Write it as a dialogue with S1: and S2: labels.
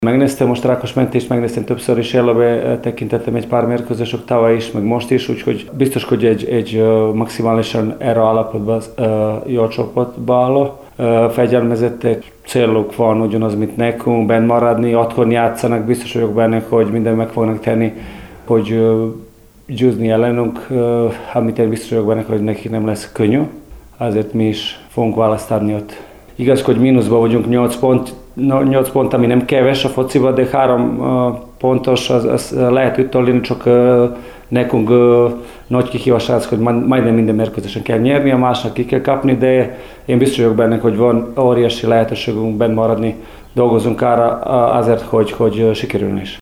S1: Megnéztem most Rákosmentést, megnéztem többször is, jelöbe tekintettem egy pár mérkőzésük tavaly is, meg most is, úgyhogy biztos, hogy egy maximálisan erre állapotban jó csapatba álló. Fegyelmezettek, céluk van ugyanaz, mint nekünk, benn maradni, otthon játszanak, biztos vagyok benne, hogy mindent meg fognak tenni, hogy győzni ellenünk, amit én biztos vagyok benne, hogy neki nem lesz könnyű, azért mi is fogunk választani ott. Igaz, hogy mínuszban vagyunk 8 pont, ami nem kevés a fociba, de 3 pontos, az lehet ütolni, csak nekünk nagy kihívás az, hogy majdnem minden mérkőzésen kell nyerni, a másnak ki kell kapni, de én biztos vagyok benne, hogy van óriási lehetőségünk benn maradni, dolgozunk arra azért, hogy sikerülni is.